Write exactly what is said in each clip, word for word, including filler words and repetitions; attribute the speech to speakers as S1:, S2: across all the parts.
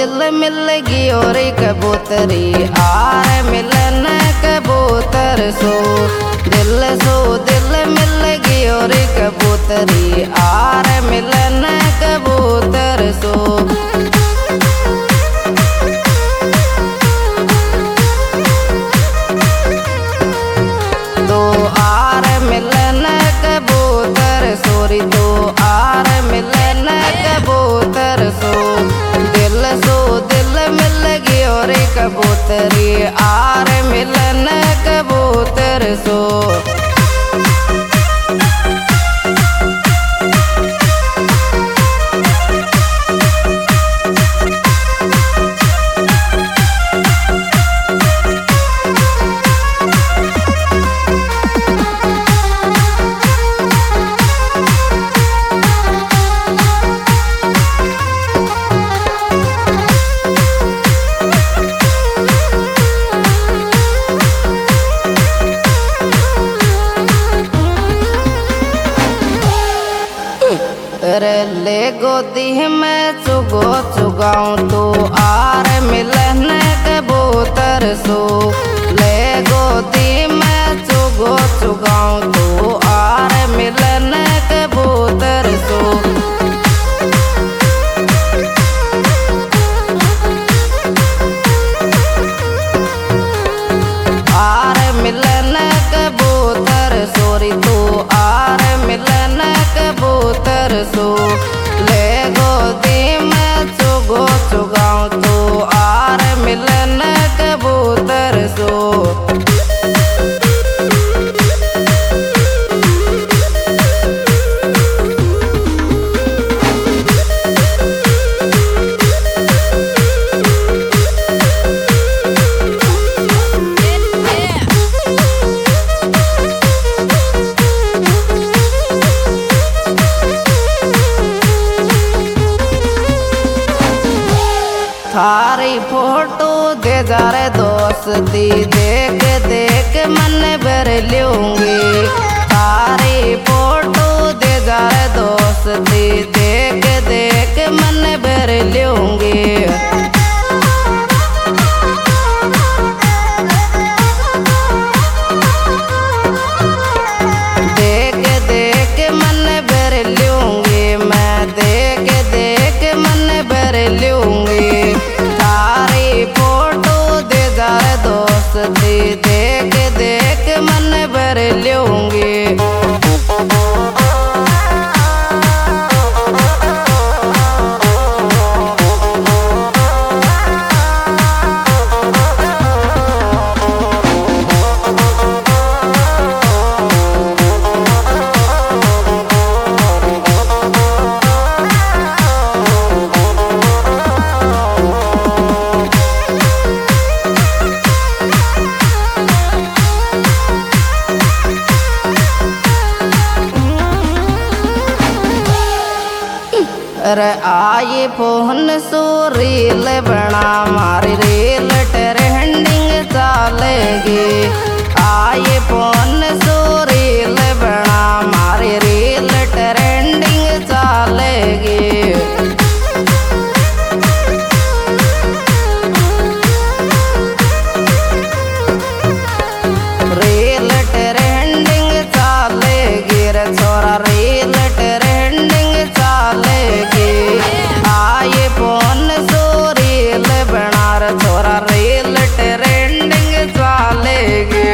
S1: दिल मिल गई और कबूतरी आर मिलन कबूतर सो दिल सो दिल मिल गई और कबूतरी आर मिलन कबूतर सो दो आर मिलन कबूतर सोरी दो आर मिलन कबूतर सो दिल सो दिल मिल गई और कबूतरी आर मिलन कबूतर सो ले गोदी में चुगो चुगाऊं तो आर मिलन कबूतर सो ले गोदी में चुगो चुगाऊं तो आर मिलन कबूतर सो आर मिलन कबूतर सोरी तो आर मिलन कबूतर सो ले गोदी में चुगो चुगाऊं तो आर मिलन कबूतर सो थारी फोटो दे जा रे दोस्ती देख देख मन भर लूंगी थारी फोटो दे जा रे दोस्ती देख देख मन भर लूंगी देख देख मन भर लूंगी मैं देख देख मन भर लूंगी फोटो दे जा रे दोस्ती देख देख मन भर लूंगी अरे आए फोन सो रील बना मारी रील ट्रेंडिंग चलेगी आए फोन सो रील बना मारी रील ट्रेंडिंग चलेगी रील ट्रेंडिंग चलेगी रे छोरा रील ट्रेंडिंग चलेगी आए फोन सो रील बना रे छोरा रील ट्रेंडिंग चलेगी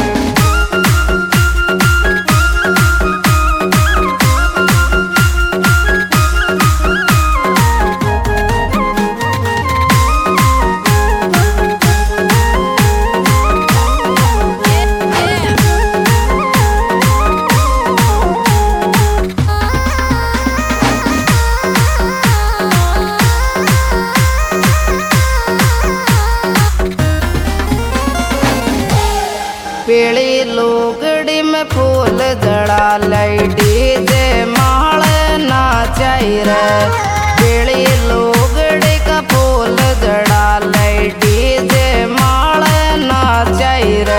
S1: पीली लुगड़ी में फूल जड़ा लाई डीजे माल नाचाई रे पीली लुगड़ी का फूल जड़ा लाई डीजे माल नाचाई रे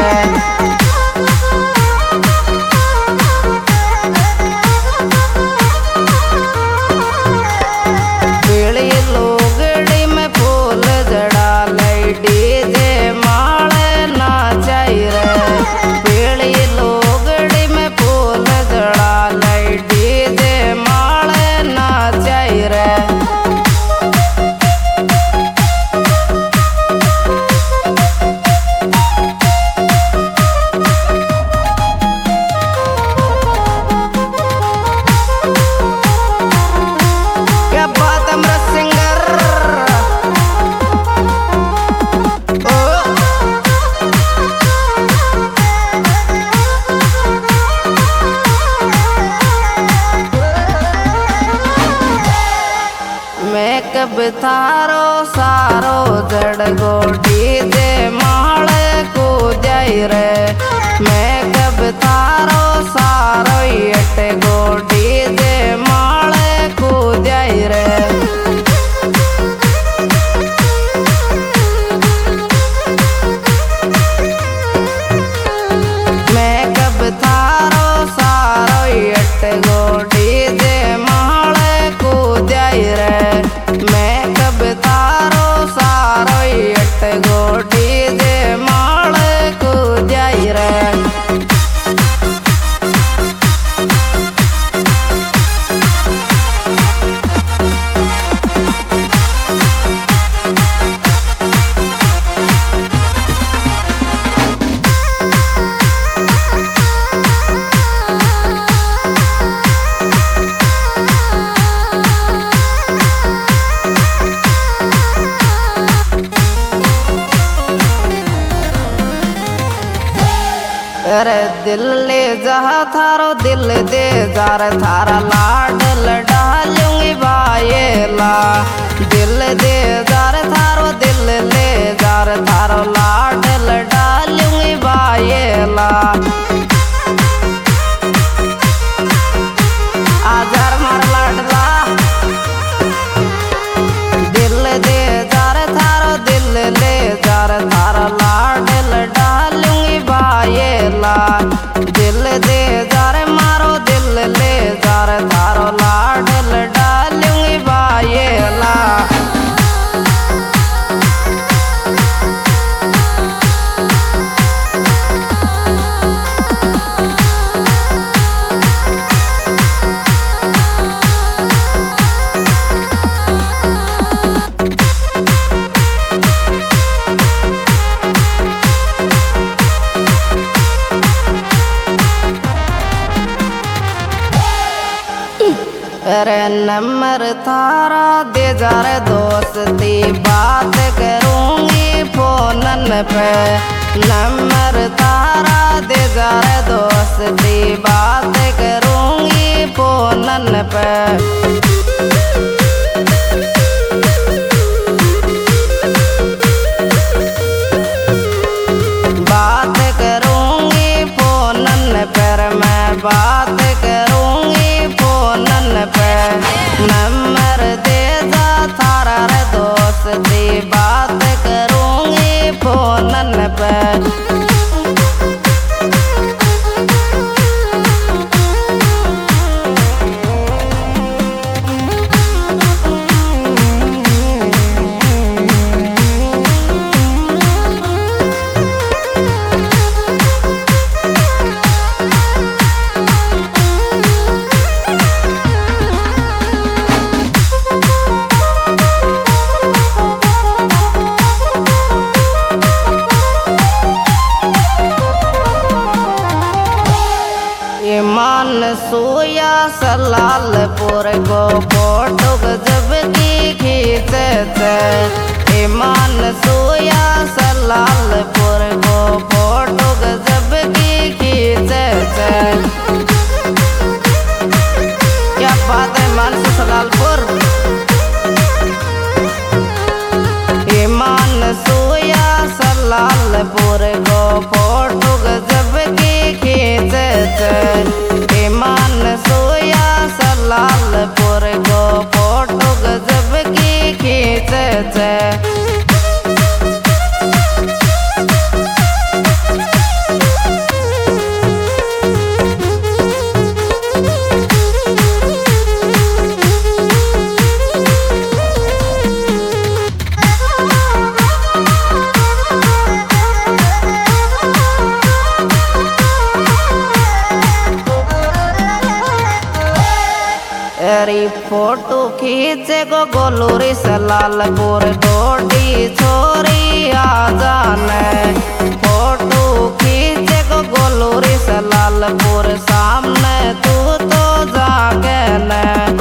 S1: पीली लुगड़ी में फूल मैं कब थारो सारो एट गोडी जे माले कूद्याई रे। मैं कब थारो सारो एट गोडी जे माले कूद्याई रे। मैं कब थारो सारो एट गोडी जे माले कूद्याई रे। अरे दिल ले जहा थारो दिल दे जार थारा लाड लड़ा लूंगी बायेला। दिल दे जार थारो दिल ले जार थारो लाड लड़ा लूंगी बायेला। आजार मार लाडला दिल दे जार थारो दिल ले जार थारा लाड लड़ा लूंगी बायेला। दिल दे जार मारो दिल ले जार थारो लाड लड़ा लूंगी बायेला। अरे नंबर थारा दे जार दोस्ती बात करूंगी फोनन पे। नंबर थारा दे जार दोस्ती बात करूंगी फोनन पे। बात करूंगी फोनन पर मैं बात करूंगी फोनन पे। नंबर दे जा थारा रे दोस्ती बात करूंगी फोनन पे। ईमान सोया सलालपुर को फोटो जब की खींचे थे। ईमान सोया सलालपुर को फोटो जब की खींचे थे। क्या बात है ईमान से सलालपुर। ईमान सोया सलालपुर को फोटो जब की खींचे थे। ईमान सोया सलालपुर को फोटो जब की खींचे थे। तेरी फोटो खींचे को गोलूरी सलालपुर डोडी छोरी आ जाने। फोटो खींचे को गोलूरी सलालपुर सामने तू तो जाके न।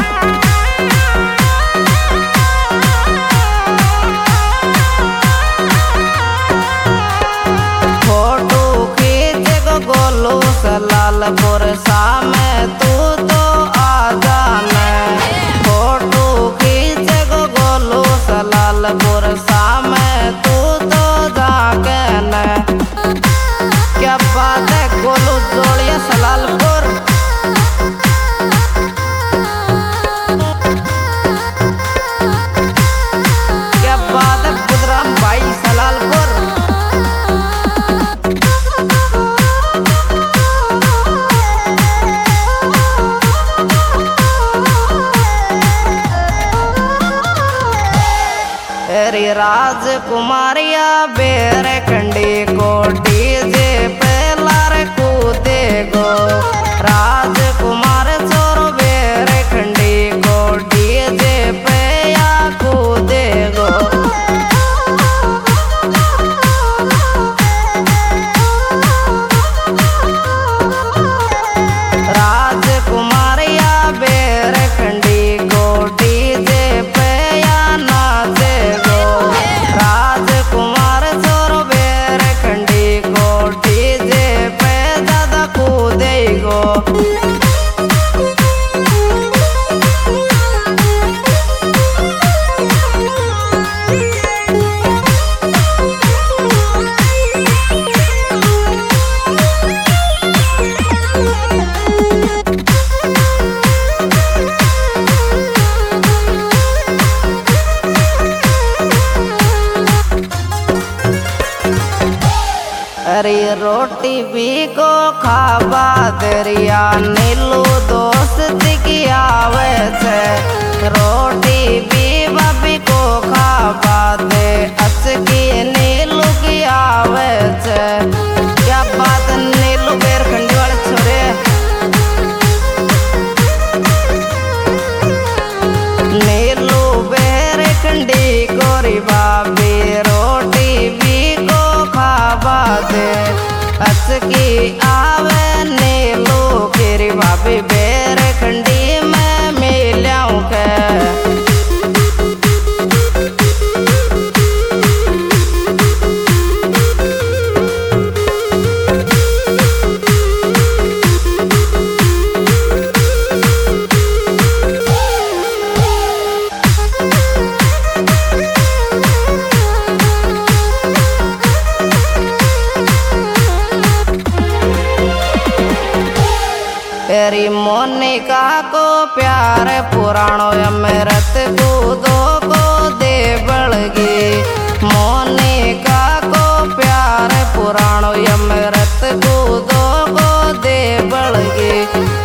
S1: फोटो खींचे को गोलू सलालपुर सामने तू तो आ जाने। फोटो खींचे को गोलू सलालपुर सामने तू तो जाके न। क्या बात है अरे रोटी भी को खाबा दरिया नीलू दोस्ती की आवे छे। रोटी भी भाभी को खाबा दे अचकी नीलू की आवे छे। क्या बात नीलू बेरखंडी वाले छोरे। नीलू बेरखंडी गोरी भाभी रोटी भी को खाबा दे अचकी आवे नीलू केरी भाभी बेरखंडी में मिल्याऊं के। तेरी मोनिका को प्यार पुराणो अमृत कूदो को दे बलगी। मोनिका को प्यार पुराणो अमृत कूदो को दे बलगी।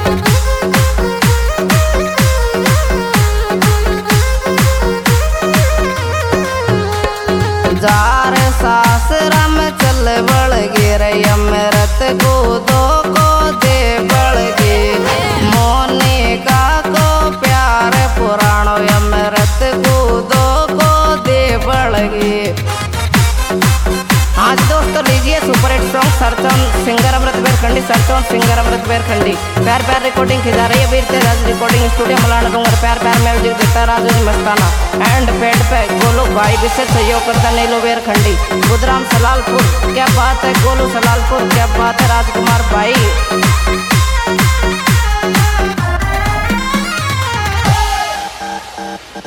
S1: जार सासरा में चल बलगी रे अमृत कूदो को दे बलगी। मोनिका को प्यार पुराणो अमृत कूदो को दे बलगी। आज दोस्तों लीजिए सुपर हिट सॉन्ग सरचौन सिंगर अमृत बेरखंडी। सरचौन सिंगर अमृत बेरखंडी प्यार प्यार रिकॉर्डिंग की जा रही है वीर राज रिकॉर्डिंग स्टूडियो मलाना डूंगर। प्यार प्यार म्यूजिक देता राजू मस्ताना एंड पेड पे गोलू भाई विशेष सहयोग करता नीलू बेरखंडी। बुधराम सलालपुर क्या बात है, गोलू सलालपुर क्या बात है, राजकुमार भाई।